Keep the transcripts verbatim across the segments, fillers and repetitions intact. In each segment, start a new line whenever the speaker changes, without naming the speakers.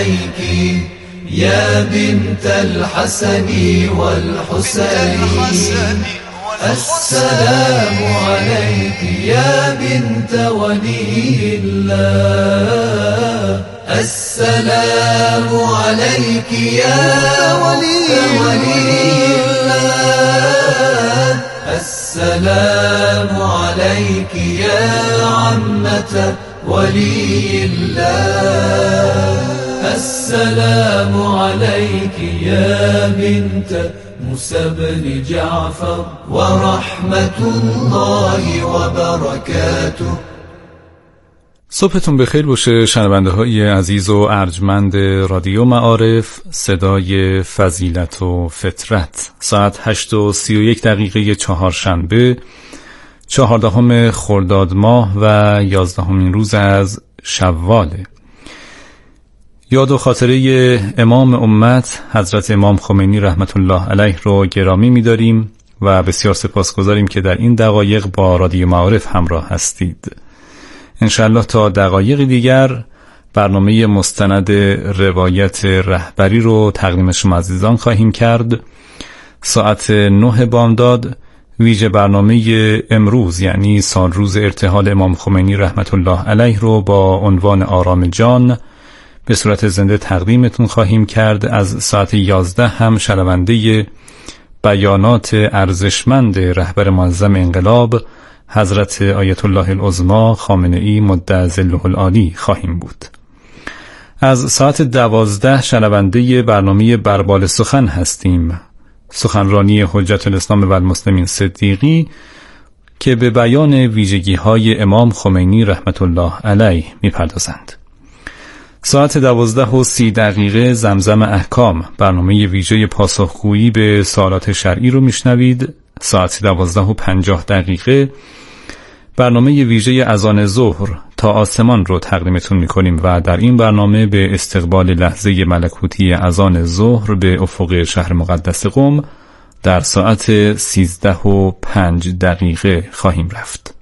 عليك يا بنت الحسن والحسين السلام عليك يا بنت ولي الله السلام عليك يا ولي الله السلام عليك يا عمة ولي الله السلام عليك يا بنت موسى بن جعفر ورحمة الله وبركاته.
صبحتون بخیر باشه شنونده های عزیز و ارجمند رادیو معارف، صدای فضیلت و فطرت. ساعت هشت و سی و یک دقیقه چهارشنبه، چهاردهم خرداد ماه و یازدهمین روز از شواله. یاد و خاطره امام امت حضرت امام خمینی رحمت الله علیه رو گرامی می‌داریم و بسیار سپاسگزاریم که در این دقایق با رادیو معارف همراه هستید. انشالله تا دقایق دیگر برنامه مستند روایت رهبری رو تقدیم شما عزیزان خواهیم کرد. ساعت نه بامداد ویژه برنامه امروز یعنی سال روز ارتحال امام خمینی رحمت الله علیه رو با عنوان آرام جان به صورت زنده تقدیمتون خواهیم کرد. از ساعت یازده هم شنونده بیانات ارزشمند رهبر معظم انقلاب حضرت آیت الله العظمی خامنه‌ای مد ظله العالی خواهیم بود. از ساعت دوازده شنونده برنامه بربال سخن هستیم، سخنرانی حجت الاسلام و المسلمین صدیقی که به بیان ویژگی‌های امام خمینی رحمت الله علیه می‌پردازند. ساعت دوازده و سی دقیقه زمزم احکام، برنامه ویژه پاسخگویی به سوالات شرعی رو میشنوید. ساعت دوازده و پنجاه دقیقه برنامه ویژه اذان ظهر تا آسمان رو تقدیمتون میکنیم و در این برنامه به استقبال لحظه ملکوتی اذان ظهر به افق شهر مقدس قم در ساعت سیزده و پنج دقیقه خواهیم رفت.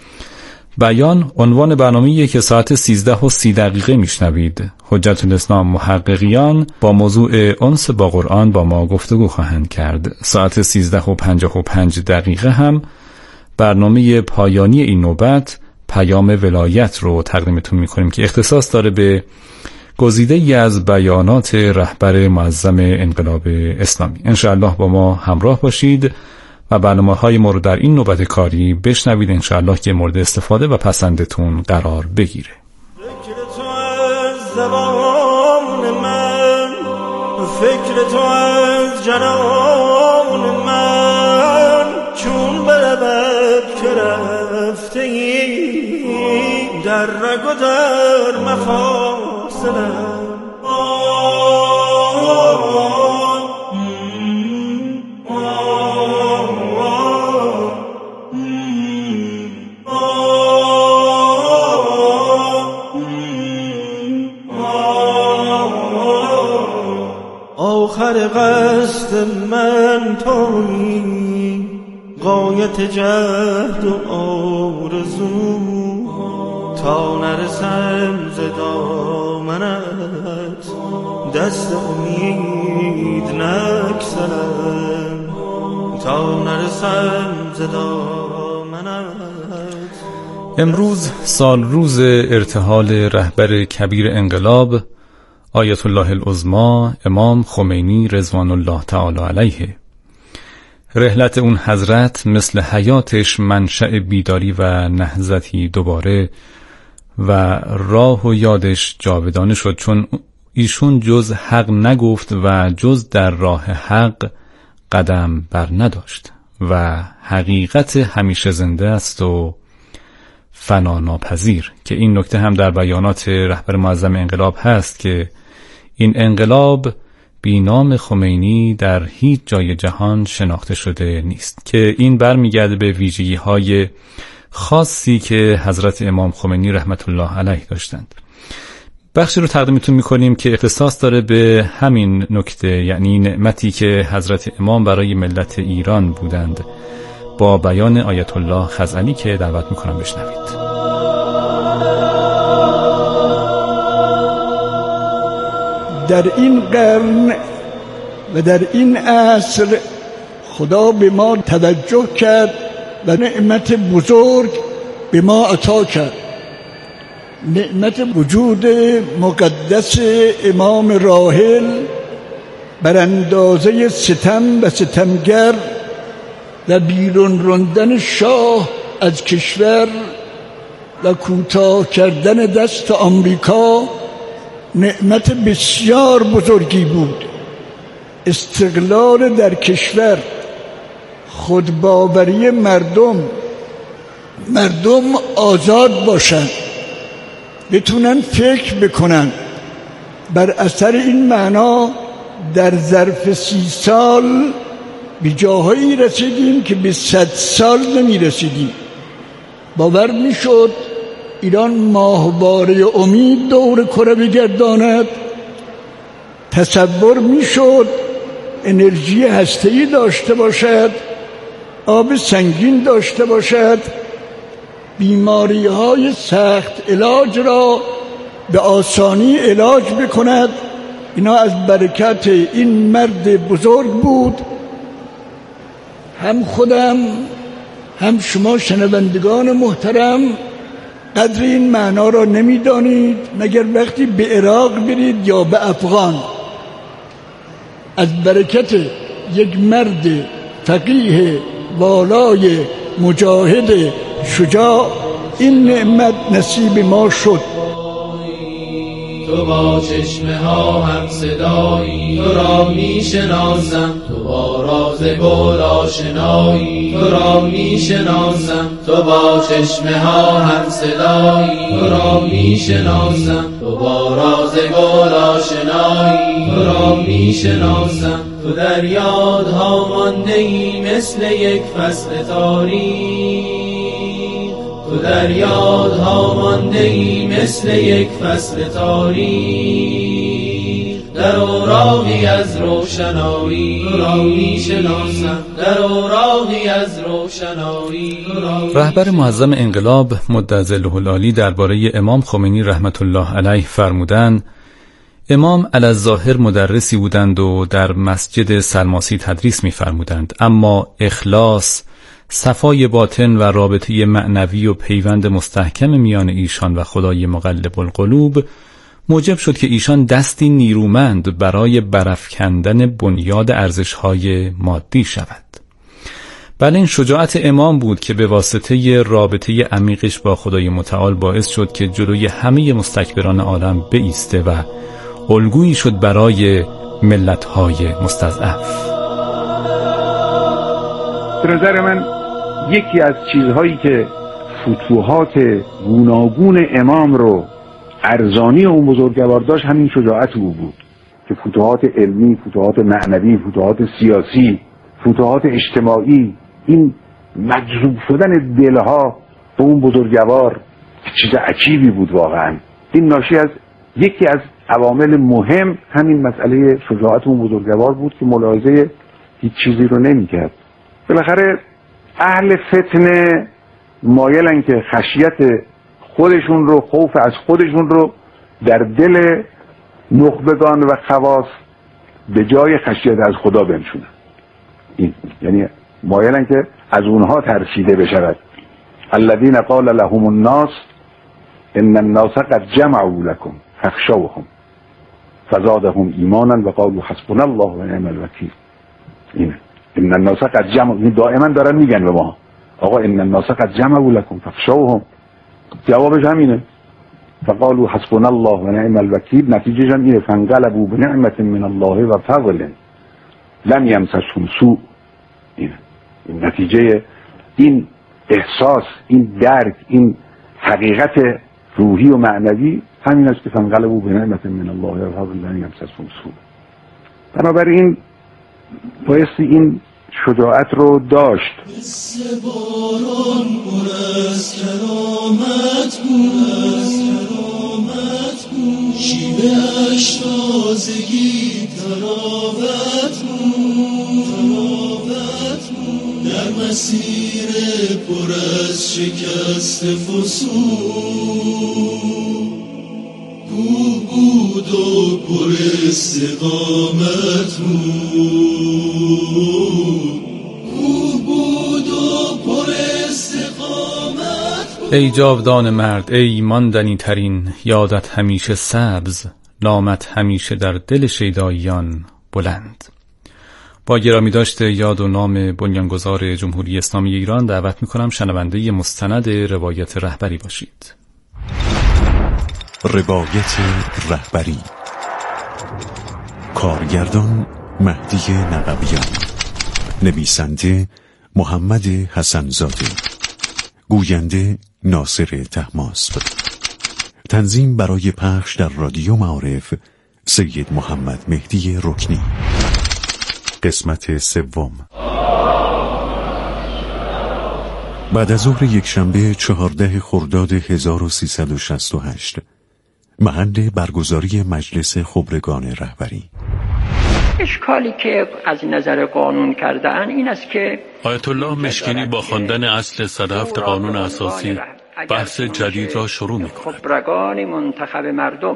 بیان عنوان برنامه‌ای که ساعت سیزده و سی دقیقه میشنوید. حجت الاسلام محققیان با موضوع انس با قرآن با ما گفتگو خواهند کرد. ساعت سیزده و پنجاه و پنج دقیقه هم برنامه پایانی این نوبت پیام ولایت رو تقدیمتون میکنیم که اختصاص داره به گزیده ای از بیانات رهبر معظم انقلاب اسلامی. انشاءالله با ما همراه باشید و برنامه‌های مورد در این نوبت کاری بشنوید، انشاءالله که مورد استفاده و پسندتون قرار بگیره.
فکر تو از زبان من، فکر تو از جنان من، چون بربد که رفته ای در رگ و در مفاصلم. آخر قصد من تویی، غایت جهد و آرزو، تا نرسم ز دامنت دست امید نگسلم، تا نرسم ز دامنت.
امروز سال روز ارتحال رهبر کبیر انقلاب آیت الله العظمی امام خمینی رضوان الله تعالی علیه. رحلت اون حضرت مثل حیاتش منشأ بیداری و نهضتی دوباره و راه و یادش جاودانه شد، چون ایشون جز حق نگفت و جز در راه حق قدم بر نداشت و حقیقت همیشه زنده است و فنا ناپذیر، که این نکته هم در بیانات رهبر معظم انقلاب هست که این انقلاب بی نام خمینی در هیچ جای جهان شناخته شده نیست، که این برمیگرده به ویژگی‌های خاصی که حضرت امام خمینی رحمت الله علیه داشتند. بخشی رو تقدیمتون میکنیم که اختصاص داره به همین نکته، یعنی نعمتی که حضرت امام برای ملت ایران بودند، با بیان آیت الله خزعلی که دعوت میکنم بشنوید.
در این قرن و در این عصر خدا به ما توجه کرد و نعمت بزرگ به ما عطا کرد، نعمت وجود مقدس امام راحل بر اندازه ستم و ستمگر و بیرون راندن شاه از کشور و کوتاه کردن دست آمریکا نعمت بسیار بزرگی بود. استقلال در کشور، خودباوری مردم، مردم آزاد باشند، بتونن فکر بکنن. بر اثر این معنا در ظرف سی سال به جاهایی رسیدیم که به صد سال نمی رسیدیم. باور می شد ایران ماهواره امید دور کره بگرداند؟ تصور می شد انرژی هسته‌ای داشته باشد، آب سنگین داشته باشد، بیماری های سخت علاج را به آسانی علاج بکند؟ اینا از برکت این مرد بزرگ بود. هم خودم هم شما شنوندگان محترم قدر این معنا را نمیدانید مگر وقتی به عراق برید یا به افغان. از برکت یک مرد فقیه والای مجاهد شجاع این نعمت نصیب ما شد.
تو با چشمه ها هم صدایی، تو را می شناسم، تو با راز گل آشنایی، تو را می شناسم، تو با چشمه ها هم صدایی، تو را می شناسم، تو با راز گل آشنایی، تو را می شناسم. تو در یادها مانده ای مثل یک فصل تاریک، تو در یادها مانده ای مثل یک فصل تاریک. در اوراقی از روشنایی تو را می شناسم، در اوراقی از روشنایی.
رهبر معظم انقلاب مدظله العالی درباره امام خمینی رحمت الله علیه فرمودند: امام علی‌الظاهر مدرسی بودند و در مسجد سلماسی تدریس می فرمودند، اما اخلاص، صفای باطن و رابطه معنوی و پیوند مستحکم میان ایشان و خدای مقلب القلوب موجب شد که ایشان دستی نیرومند برای برافکندن بنیاد ارزش‌های مادی شود. بله، این شجاعت امام بود که به واسطه رابطه عمیقش با خدای متعال باعث شد که جلوی همه مستکبران عالم بایسته و الگویی شد برای ملت‌های مستضعف.
به نظر من یکی از چیزهایی که فتوحات گوناگون امام رو ارزانی اون بزرگوار داشت همین شجاعت او بود که فتوحات علمی، فتوحات معنوی، فتوحات سیاسی، فتوحات اجتماعی، این مجذوب شدن دلها به اون بزرگوار چیز عجیبی بود واقعا. این ناشی از یکی از عوامل مهم همین مسئله شجاعت اون بزرگوار بود که ملاحظه هیچ چیزی رو نمی‌کرد. بالاخره اهل فتنه مایلن که خشیت خودشون رو، خوف از خودشون رو در دل نخبگان و خواص به جای خشیت از خدا بنشونن. این یعنی مایلن که از اونها ترسیده بشود. الذين قال لهم الناس ان الناس قد جمعوا لكم فاخشوهم فزادهم ایمانا وقالوا حسبنا الله ونعم الوکیل. اینه ان الناس قد جمعوا، دائما دارن میگن به ما آقا ان الناس قد جمعوا لكم فاخشوهم. جوابش همینه فقالوا حسبنا الله ونعم الوکیل. نتیجهش هم اینه فانقلبوا بنعمة من الله و فضل لم یمسسهم سوء. اینه این نتیجه این احساس، این درک، این حقیقت روحی و معنوی همین است که فانقلبوا بنعمة من الله و فضل لم یمسسهم سوء. بنابراین بایستی این شجاعت رو داشت.
مثل باران پر از کرامت بود، کرامت بود، شیوه اش تازگی تراوت بود، تراوت بود، در مسیر پر از شکست فسون بود و پر استقامت بود، او بود و پر استقامت بود.
ای جاودان مرد، ای ماندنی ترین، یادت همیشه سبز، نامت همیشه در دل شیداییان بلند. با گرامی داشته یاد و نام بنیانگذار جمهوری اسلامی ایران دعوت میکنم شنونده مستند روایت رهبری باشید.
روایت رهبری، کارگردان مهدی نقبیان، نویسنده محمد حسن‌زاده، گوینده ناصر طهماسب، تنظیم برای پخش در رادیو معارف سید محمد مهدی رکنی. قسمت سوم. بعد از ظهر یک شنبه چهارده خرداد هزار و سیصد و شصت و هشت، محل برگزاری مجلس خبرگان رهبری.
اشکالی که از نظر قانون کردن این است که
آیت الله مشکینی با خواندن اصل صد و هفت قانون اساسی بحث جدید را شروع می‌کند.
خبرگان منتخب مردم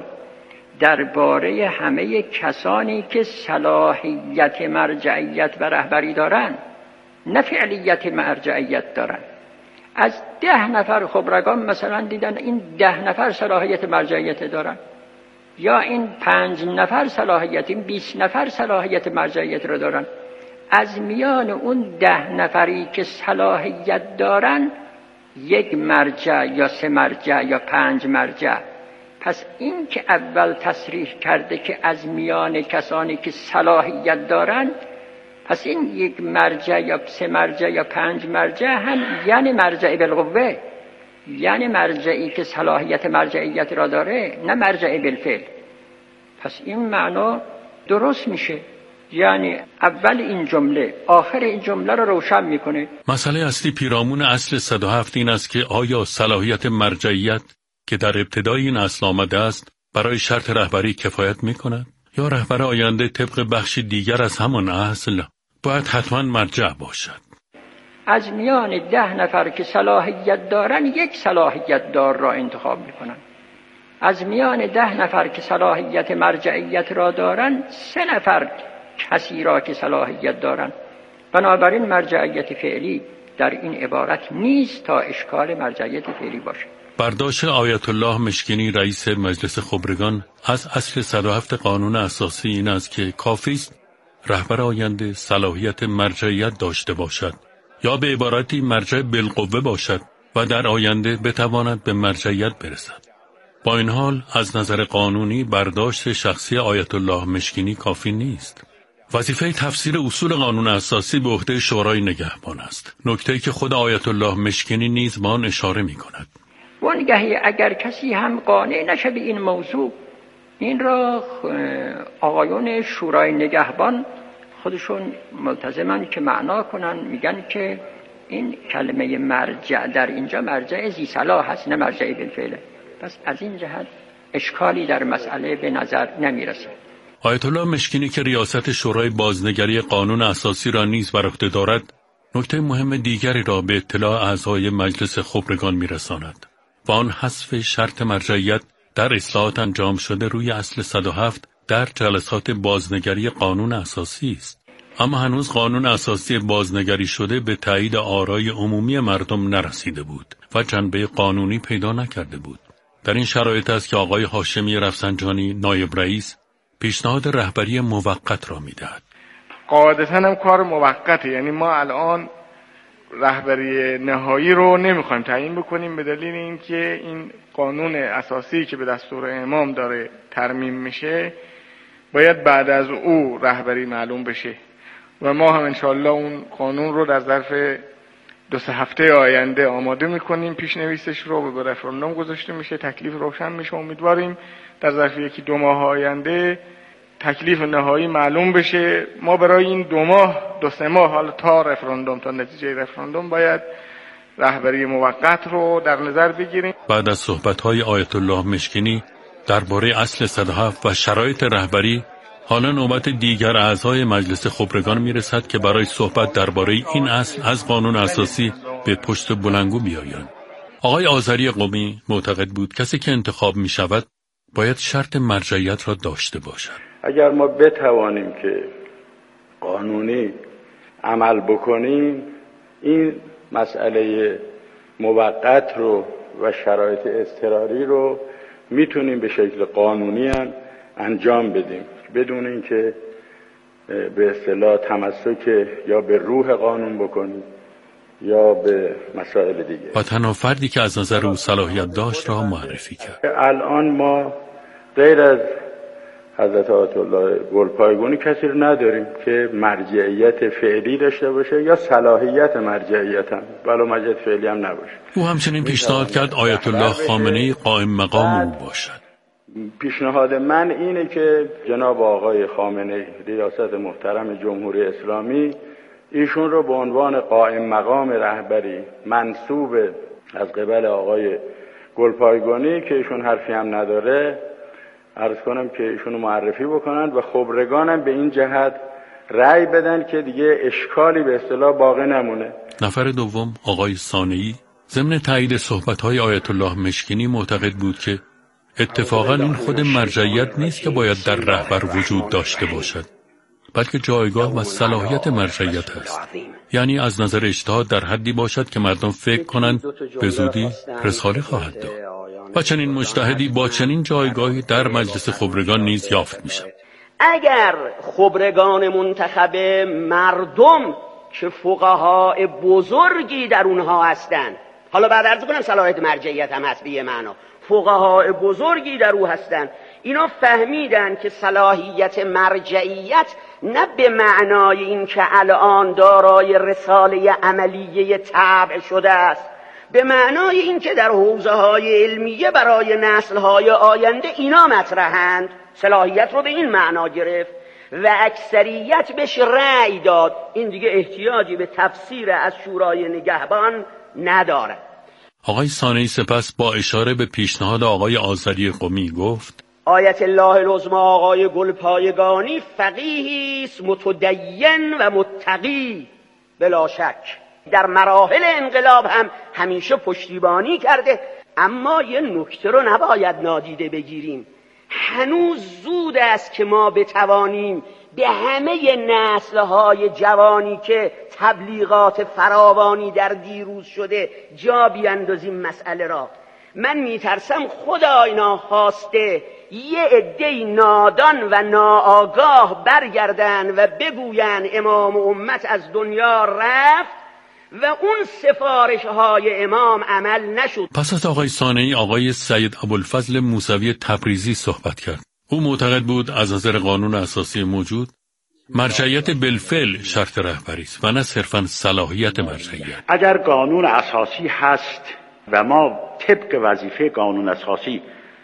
درباره همه کسانی که صلاحیت مرجعیت و رهبری دارند، نه فعلیت مرجعیت دارند. از ده نفر خبرگان مثلا دیدن این ده نفر صلاحیت مرجعیت دارن، یا این پنج نفر صلاحیت، این بیست نفر صلاحیت مرجعیت رو دارن. از میان اون ده نفری که صلاحیت دارن یک مرجع یا سه مرجع یا پنج مرجع. پس این که اول تصریح کرده که از میان کسانی که صلاحیت دارن، پس این یک مرجع یا سه مرجع یا پنج مرجع هم یعنی مرجع بالقوه، یعنی مرجعی که صلاحیت مرجعیت را داره، نه مرجع بالفعل. پس این معنا درست میشه، یعنی اول این جمله آخر این جمله را رو روشن میکنه.
مسئله اصلی پیرامون اصل صد و هفت این است که آیا صلاحیت مرجعیت که در ابتدای این اصل آمده است برای شرط رهبری کفایت میکند، یا رهبر آینده طبق بخشی دیگر از همان اصل باید حتما مرجع باشد؟
از میان ده نفر که صلاحیت دارن یک صلاحیت دار را انتخاب میکنن. از میان ده نفر که صلاحیت مرجعیت را دارن سه نفر کسی را که صلاحیت دارن. بنابراین مرجعیت فعلی در این عبارت نیست تا اشکال مرجعیت فعلی باشه.
برداشت آیت الله مشکینی رئیس مجلس خبرگان از اصل صد و هفت قانون اساسی این است که کافی است رهبر آینده صلاحیت مرجعیت داشته باشد یا به عبارتی مرجع بالقوه باشد و در آینده بتواند به مرجعیت برسد. با این حال از نظر قانونی برداشت شخصی آیت الله مشکینی کافی نیست. وظیفه تفسیر اصول قانون اساسی به عهده شورای نگهبان است، نکته‌ای که خود آیت الله مشکینی نیز به آن اشاره می‌کند.
وانگهی اگر کسی هم قانع نشه به این موضوع، این را آقایون شورای نگهبان خودشون ملتزمن که معنا کنن، میگن که این کلمه مرجع در اینجا مرجع ذی صلاح هست، نه مرجع بالفعل. پس از این جهت اشکالی در مسئله به نظر نمیرسه.
آیت الله مشکینی که ریاست شورای بازنگری قانون اساسی را نیز بر عهده دارد، نکته مهم دیگری را به اطلاع اعضای مجلس خبرگان میرساند و آن حذف شرط مرجعیت در اصلاحات انجام شده روی اصل صد و هفت در جلسات بازنگری قانون اساسی است. اما هنوز قانون اساسی بازنگری شده به تایید آرای عمومی مردم نرسیده بود و جنبه قانونی پیدا نکرده بود. در این شرایط است که آقای هاشمی رفسنجانی نایب رئیس پیشنهاد رهبری موقت را میدهد.
قاعدتاً هم کار موقته، یعنی ما الان رهبری نهایی رو نمیخوایم تعیین بکنیم به دلیل اینکه این قانون اساسی که به دستور امام داره ترمیم میشه باید بعد از او رهبری معلوم بشه و ما هم انشالله اون قانون رو در ظرف دو سه هفته آینده آماده میکنیم، پیشنویسش رو به رفراندوم گذاشته میشه، تکلیف روشن میشه. امیدواریم در ظرف یکی دو ماه آینده تکلیف نهایی معلوم بشه. ما برای این دو ماه دو سه ماه حالا تا رفراندوم تا نتیجه رفراندوم باید رهبری موقت رو در نظر بگیریم.
بعد از صحبت‌های آیت الله مشکینی درباره اصل صد و هفت و شرایط رهبری، حالا نوبت دیگر اعضای مجلس خبرگان میرسد که برای صحبت درباره این اصل از قانون اساسی به پشت بلندگو بیایند. آقای آذری قمی معتقد بود کسی که انتخاب می شود باید شرط مرجعیت را داشته باشد.
اگر ما بتوانیم که قانونی عمل بکنیم، این مسئله موقت رو و شرایط اضطراری رو میتونیم به شکل قانونی هم انجام بدیم بدون اینکه به اصطلاح تمسک یا به روح قانون بکنیم یا به مسائل دیگه.
و تنها فردی که از نظر او صلاحیت داشت را معرفی کرد.
الان ما غیر از حضرت آیت الله گلپایگانی کسی رو نداریم که مرجعیت فعلی داشته باشه یا صلاحیت مرجعیت هم ولو مرجعیت فعلی هم نباشه.
او همچنین پیشنهاد کرد آیت الله خامنه‌ای قائم مقام او باشد.
پیشنهاد من اینه که جناب آقای خامنه‌ای ریاست محترم جمهوری اسلامی ایشون رو به عنوان قائم مقام رهبری منصوب از قبل آقای گلپایگانی که ایشون حرفی هم نداره عرض کنم که ایشونو معرفی بکنند و خبرگانم به این جهت رأی بدن که دیگه اشکالی به اصطلاح باقی نمونه.
نفر دوم آقای صانعی ضمن تایید صحبت‌های آیت الله مشکینی معتقد بود که اتفاقا این خود مرجعیت نیست که باید در رهبر وجود داشته باشد، بلکه جایگاه و صلاحیت مرجعیت است. یعنی از نظر اجتهاد در حدی باشد که مردم فکر کنند به زودی رساله خواهد داد و چنین مجتهدی با چنین جایگاهی در مجلس خبرگان نیز یافت میشد.
اگر خبرگان منتخب مردم که فقهای بزرگی در اونها هستند، حالا بعد عرض کنم صلاحیت مرجعیت هم هست به یه معنا، فقهای بزرگی در او هستند، اینا فهمیدن که صلاحیت مرجعیت نه به معنای این که الان دارای رساله عملیه تبع شده است، به معنای این که در حوزه‌های علمیه برای نسل‌های آینده اینا مطرحند. صلاحیت رو به این معنا گرفت و اکثریت بهش رأی داد. این دیگه احتیاجی به تفسیر از شورای نگهبان نداره.
آقای صانعی سپس با اشاره به پیشنهاد آقای آذری قمی گفت:
آیت الله العظمی آقای گلپایگانی فقیهی است متدین و متقی بلا شک، در مراحل انقلاب هم همیشه پشتیبانی کرده. اما یه نکته رو نباید نادیده بگیریم، هنوز زود است که ما بتوانیم به همه نسل‌های جوانی که تبلیغات فراوانی در دیروز شده جا بیاندازیم مسئله را. من میترسم خدا اینا خواسته یه عده نادان و ناآگاه برگردن و بگوین امام امت از دنیا رفت و اون سفارش های امام عمل نشد.
پس از آقای صانعی آقای سید ابوالفضل موسوی تبریزی صحبت کرد. او معتقد بود از نظر قانون اساسی موجود مرجعیت بالفعل شرط رهبری است و نه صرفاً صلاحیت مرجعیت.
اگر قانون اساسی هست و ما طبق وظیفه قانون اساسی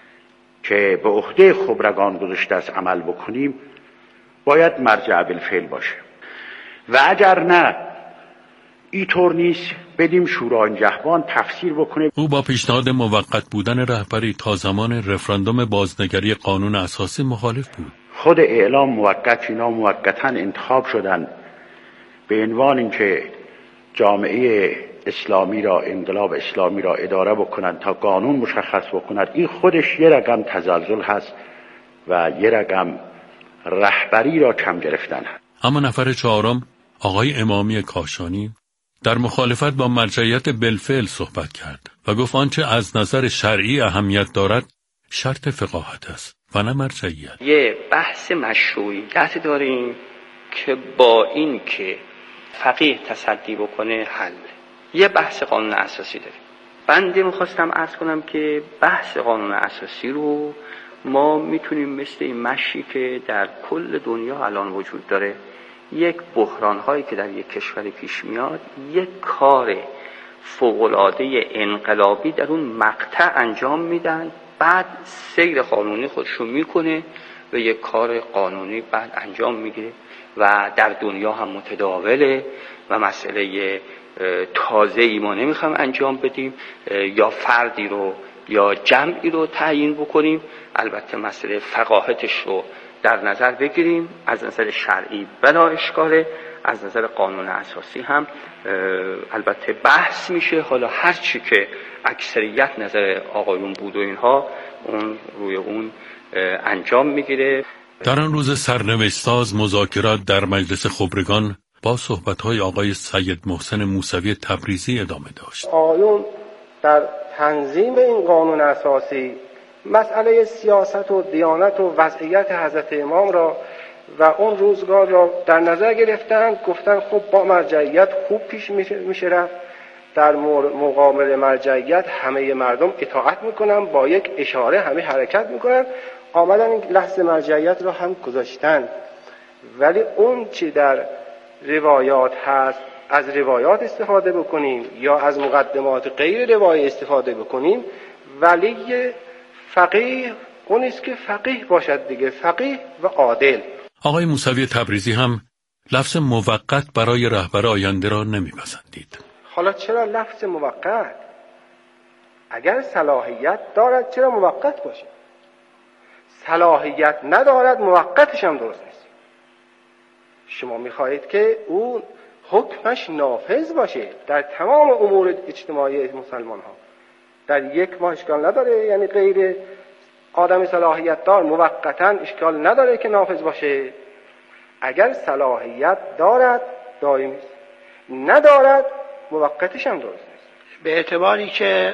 که به عهده خبرگان گذاشته است عمل بکنیم، باید مرجع بالفعل باشه و اگر نه اینطور نیست بدیم شورای نگهبان تفسیر بکنه.
او با پیشنهاد موقت بودن رهبری تا زمان رفراندوم بازنگری قانون اساسی مخالف بود.
خود اعلام موقت اینا موقتا انتخاب شدن به عنوان اینکه جامعه اسلامی را، انقلاب اسلامی را اداره بکنند تا قانون مشخص بکنند. این خودش یه رقم تزلزل هست و یه رقم رهبری را کم گرفتن هست.
اما نفر چهارم آقای امامی کاشانی در مخالفت با مرجعیت بالفعل صحبت کرد و گفت آنچه از نظر شرعی اهمیت دارد شرط فقاهت است و نه مرجعیت.
یه بحث مشروعیت داریم که با این که فقیه تصدی بکنه حل. یه بحث قانون اساسی داریم. بنده میخواستم عرض کنم که بحث قانون اساسی رو ما میتونیم مثل این مشی که در کل دنیا الان وجود داره، یک بحران هایی که در یک کشور پیش میاد، یک کار فوق‌العاده انقلابی در اون مقطع انجام میدن، بعد سیر قانونی خودشون میکنه و یک کار قانونی بعد انجام میگیره و در دنیا هم متداوله و مسئله تازه ای ما نمیخوام انجام بدیم یا فردی رو یا جمعی رو تعیین بکنیم، البته مسئله فقاهتش رو در نظر بگیریم، از نظر شرعی بلا اشکاله، از نظر قانون اساسی هم البته بحث میشه. حالا هر چی که اکثریت نظر آقایون بود و اینها اون روی اون انجام میگیره.
در آن روز سرنوشت‌ساز مذاکرات در مجلس خبرگان با صحبت‌های آقای سید محسن موسوی تبریزی ادامه داشت.
آقایون در تنظیم این قانون اساسی مسئله سیاست و دیانت و وضعیت حضرت امام را و اون روزگار را در نظر گرفتند. گفتن خب با مرجعیت خوب پیش میشه رفت، در مقابل مرجعیت همه مردم اطاعت میکنن، با یک اشاره همه حرکت میکنن. آمدن این لحظه مرجعیت را هم گذاشتن، ولی اون چی در روایات هست از روایات استفاده بکنیم یا از مقدمات غیر روایی استفاده بکنیم. ولی فقیه اون است که فقیه باشد دیگه، فقیه و عادل.
آقای موسوی تبریزی هم لفظ موقت برای رهبر آینده را نمیپسندید.
حالا چرا لفظ موقت؟ اگر صلاحیت دارد چرا موقت باشه؟ صلاحیت ندارد موقتش هم درست نیست. شما میخواهید که اون حکمش نافذ باشه در تمام امور اجتماعی مسلمان ها. در یک ماه اشکال نداره، یعنی غیر آدم صلاحیت دار موقتا اشکال نداره که نافذ باشه. اگر صلاحیت دارد دائمی است، ندارد موقتش هم درست نیست.
به اعتباری که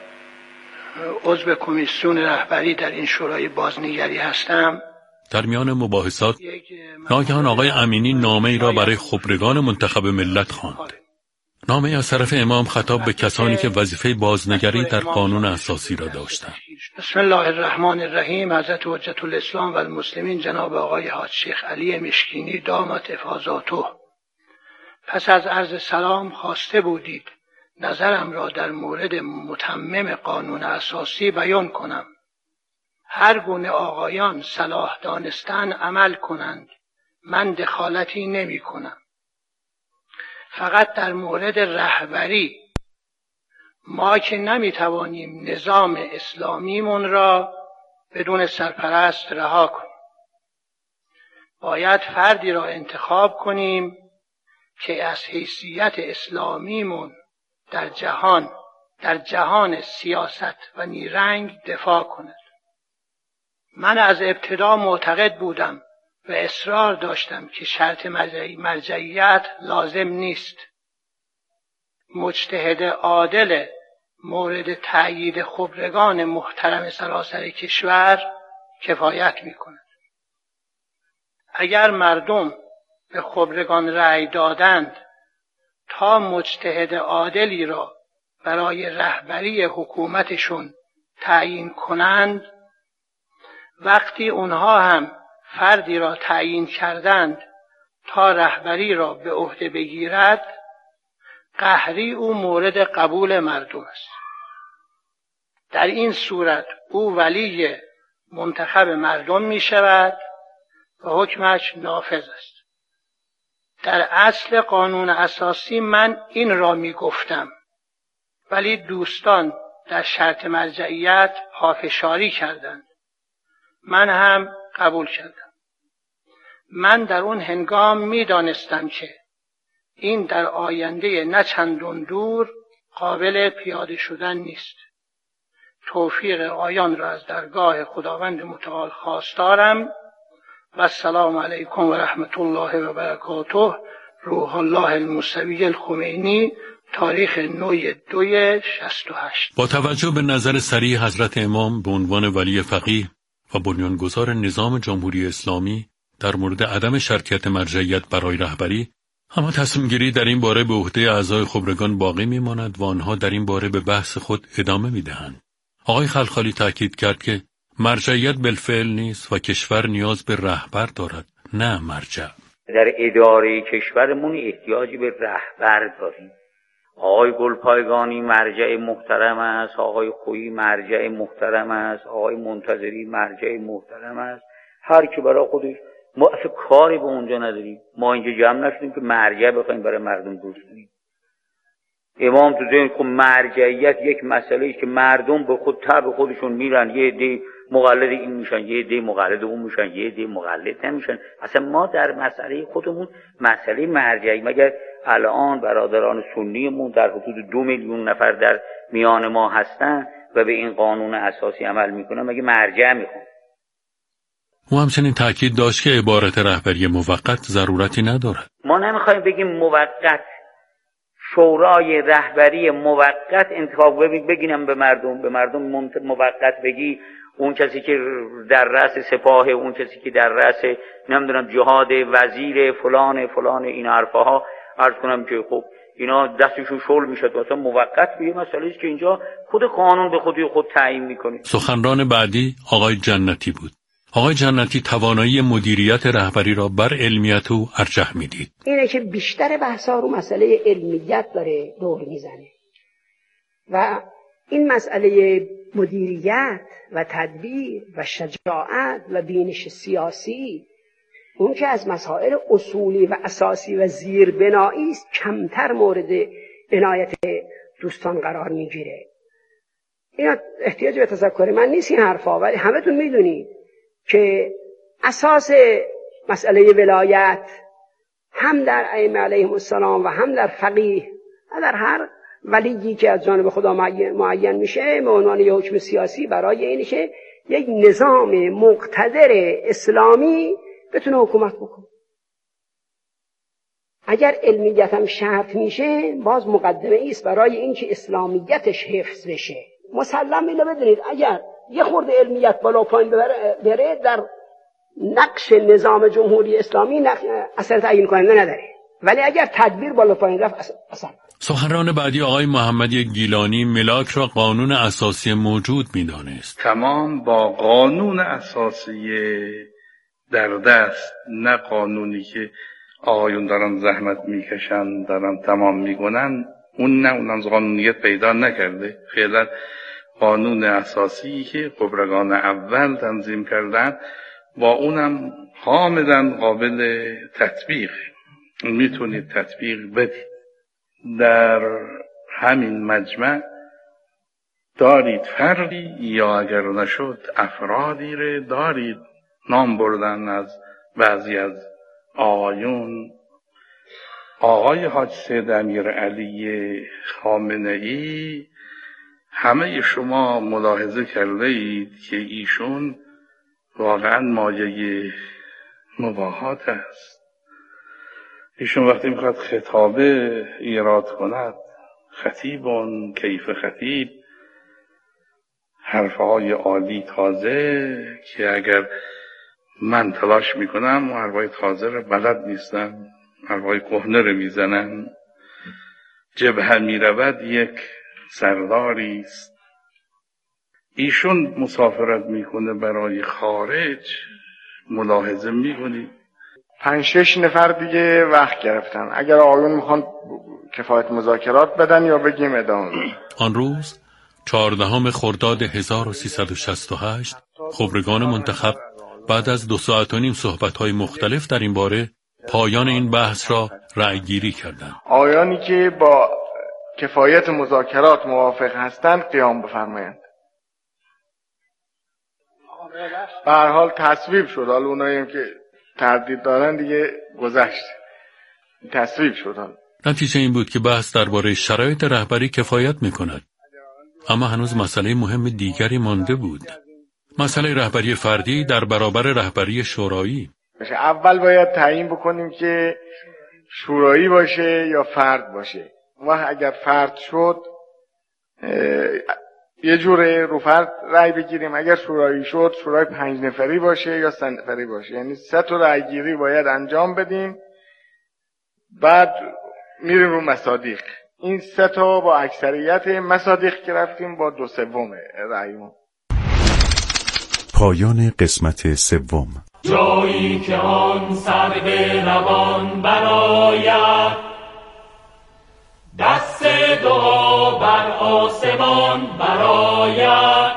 عضو کمیسیون رهبری در این شورای بازنگری هستم،
در میان مباحثات ناگهان آقای امینی نامه ای را برای خبرگان منتخب ملت خواند. نامه از طرف امام خطاب به کسانی که وظیفه بازنگری در قانون اساسی را داشتند.
بسم الله الرحمن الرحیم. حضرت حجت الاسلام و المسلمین جناب آقای حاج شیخ علی مشکینی دامت افاضاته، پس از عرض سلام خواسته بودید نظرم را در مورد متمم قانون اساسی بیان کنم. هر گونه آقایان صلاح دانستن عمل کنند، من دخالتی نمی کنم. فقط در مورد رهبری ما که نمی توانیم نظام اسلامیمون را بدون سرپرست رها کنیم، باید فردی را انتخاب کنیم که از حیثیت اسلامیمون در جهان در جهان سیاست و نیرنگ دفاع کند. من از ابتدا معتقد بودم و اصرار داشتم که شرط مرجعیت لازم نیست. مجتهد عادل مورد تأیید خبرگان محترم سراسر کشور کفایت می کند. اگر مردم به خبرگان رأی دادند تا مجتهد عادلی را برای رهبری حکومتشون تعیین کنند، وقتی اونها هم فردی را تعیین کردند تا رهبری را به عهده بگیرد، قهری او مورد قبول مردم است. در این صورت او ولی منتخب مردم می شود و حکمش نافذ است. در اصل قانون اساسی من این را می گفتم، ولی دوستان در شرط مرجعیت پافشاری کردند. من هم قبول کردم. من در اون هنگام می دانستم که این در آینده نه چندان دور قابل پیاده شدن نیست. توفیق آیان را از درگاه خداوند متعال خواستارم و السلام علیکم و رحمت الله و برکاته. روح الله الموسوی الخمینی، تاریخ نوی دوی شصت و هشت.
با توجه به نظر صریح حضرت امام به عنوان ولی فقیه و بنیانگذار نظام جمهوری اسلامی در مورد عدم شرطیت مرجعیت برای رهبری، اما تصمیم گیری در این باره به عهده اعضای خبرگان باقی میماند و آنها در این باره به بحث خود ادامه میدهند. آقای خلخالی تاکید کرد که مرجعیت بالفعل نیست و کشور نیاز به رهبر دارد، نه مرجع.
در اداره کشورمون احتیاجی به رهبر داریم. آقای گلپایگانی مرجع محترم است، آقای خویی مرجع محترم است، آقای منتظری مرجع محترم است. هر کی برای خودش، ما اصلا کاری به اونجا نداریم. ما اینجا جمع نشدیم که مرجع بخوایم برای مردم درست کنیم. امام تو ذهن خب مرجعیت یک مسئله است که مردم به خود تبع خودشون میرن، یه عده مقلد این میشن، یه عده مقلد اون میشن، یه عده مقلد نمیشن. اصلا ما در مسئله خودمون مسئله مرجعی، مگر الان برادران سنیمون در حدود دو میلیون نفر در میان ما هستن و به این قانون اساسی عمل میکنن، مگه مرجع میخوان؟
او همچنین تاکید داشت که عبارت رهبری موقت ضرورتی ندارد.
ما نمیخوایم بگیم موقت، شورای رهبری موقت انتخاب بگینم به مردم، به مردم موقت بگی اون کسی که در رأس سپاه، اون کسی که در رأس نمیدونم جهاد، وزیر فلان فلان، این حرفاها عرض کنم که خب اینا دستشون شل میشه. اصلا موقت به مسئله است که اینجا خود قانون به خودی خود تعیین میکنه.
سخنران بعدی آقای جنتی بود. آقای جنتی توانایی مدیریت رهبری را بر علمیت او ارجح میدید.
اینه که بیشتر بحثا رو مسئله علمیت داره دور میزنه و این مسئله مدیریت و تدبیر و شجاعت و بینش سیاسی، اون که از مسائل اصولی و اساسی و زیربنایی است، کمتر مورد عنایت دوستان قرار میگیره. اینا احتیاج به تذکر من نیست این حرفا، ولی همتون میدونید که اساس مسئله ولایت هم در ائمه علیهم السلام و هم در فقیه و در هر ولیی که از جانب خدا معین میشه به عنوان یک حکم سیاسی برای اینه که یک نظام مقتدر اسلامی بتونه حکومت بکنه. اگر علمیت هم شرط میشه، باز مقدمه ایست برای اینکه اسلامیتش حفظ بشه. مسلم اینو بدونید اگر یه خورده علمیت بالا پایین بره در نقش نظام جمهوری اسلامی اثر تعیین کننده نداره، ولی اگر تدبیر بالا پایین رفت اثر.
سخنران بعدی آقای محمدی گیلانی ملاک را قانون اساسی موجود می‌دانست.
تمام با قانون اساسی در دست، نه قانونی که آقایون دارن زحمت میکشن دارن تمام میکنن، اون نه اونم قانونیت پیدا نکرده. فعلا قانون اساسی که خبرگان اول تنظیم کردن با اونم کاملا قابل تطبیق، میتونید تطبیق بدید. در همین مجمع دارید فردی یا اگر نشد افرادی رو دارید نام بردن از بعضی از آقایون. آقای حاج سید امیرعلی خامنه‌ای، همه شما ملاحظه کرده اید که ایشون واقعا مایه مباهات است. ایشون وقتی میخواد خطابه ایراد کند، خطیبون کیف خطیب، حرفهای عالی تازه که اگر من تلاش میکنم و حرفهای تازه رو بلد نیستم، حرفهای کهنه رو میزنن. جبهه میرود یک سرداری است. ایشون مسافرت میکنه برای خارج، ملاحظه میکنید
پنج شش نفر دیگه وقت گرفتن. اگر آقایون میخوان کفایت مذاکرات بدن یا بگیم ادامه.
آن روز چهاردهم خرداد هزار و سیصد و شصت و هشت خبرگان منتخب بعد از دو ساعت و نیم صحبت‌های مختلف در این باره پایان این بحث را رأی‌گیری کردند.
آقایانی که با کفایت مذاکرات موافق هستند قیام بفرمایند. به هر حال تصویب شد. حالا اونایی که تردید دارن دیگه گذشت، تصویب شد.
نتیجه این بود که بحث درباره شرایط رهبری کفایت می‌کند. اما هنوز مسئله مهم دیگری مانده بود. مسئله رهبری فردی در برابر رهبری شورایی.
اول باید تعیین بکنیم که شورایی باشه یا فرد باشه. و اگر فرد شد یه جوره رو فرد رأی بگیریم، اگر شورایی شد شورای پنج نفری باشه یا سه نفری باشه. یعنی سه تا رأی گیری باید انجام بدیم، بعد میریم رو مصادیق. این سه تا با اکثریت مصادیق که رفتیم با دو سوم رأیمون.
پایان قسمت سوم.
جایی که آن سر به روان برآید، دست دعا بر آسمان برآید،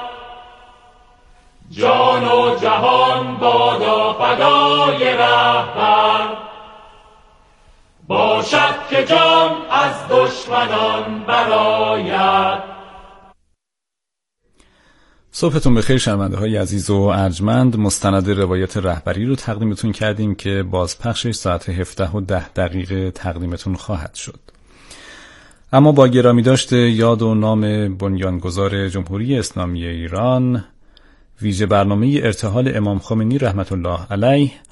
جان و جهان بادا فدای رهبر، باشد که جان از دشمنان برآید.
صبحتون بخیر شنونده های عزیز و ارجمند. مستند روایت رهبری رو تقدیمتون کردیم که بازپخشش ساعت هفده و ده دقیقه تقدیمتون خواهد شد. اما با گرامی داشته یاد و نام بنیانگذار جمهوری اسلامی ایران ویژه برنامه ارتحال امام خمینی رحمت الله علیه